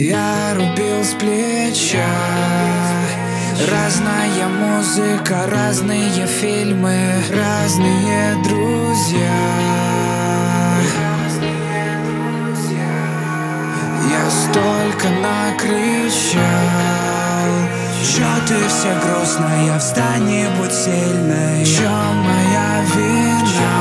Я рубил с плеча. Разная музыка, разные фильмы, разные друзья. Я столько накричал. Чё ты вся грустная, встань и будь сильной. Чё моя вина?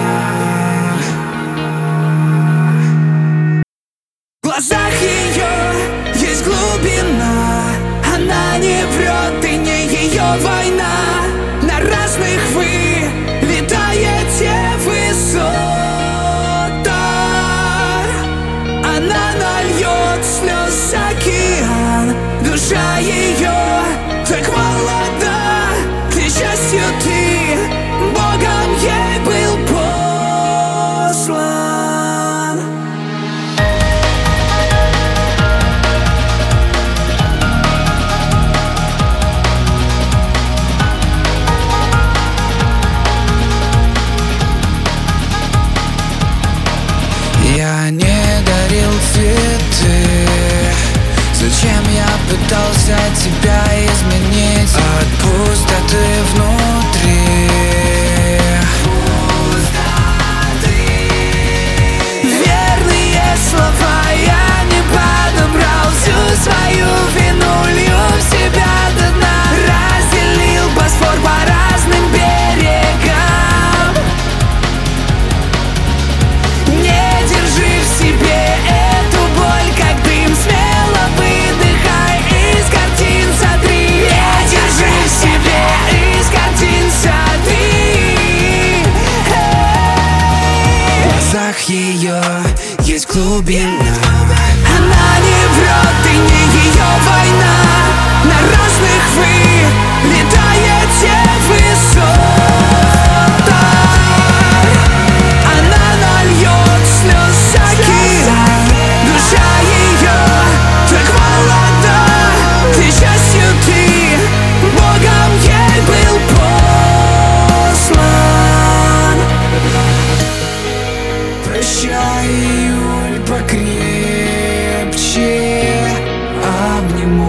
В глазах ее есть глубина. Она не врет, и не ее война. На разных вы летаете высоко. Она нальет слез океан. Душа ее так молода. К несчастью ты Богом ей был послан. Я не дарил цветы. Зачем я пытался тебя изменить от пустоты внутри? Верные слова я не подобрал. Всю свою вину лью в себя до дна. Разделил Босфор по разным берегам. Не держи в себе эту боль, как дым. Смело выдыхай, из картин сотри. Не держи в себе, из картин сотри. В глазах ее есть глубина. Она не врет, и не ее война. На разных вы летаете высоко. Она нальет слез океан. Душа ее так молода. К несчастью ты Богом ей был послан. Прощай, июль, покрепче обниму.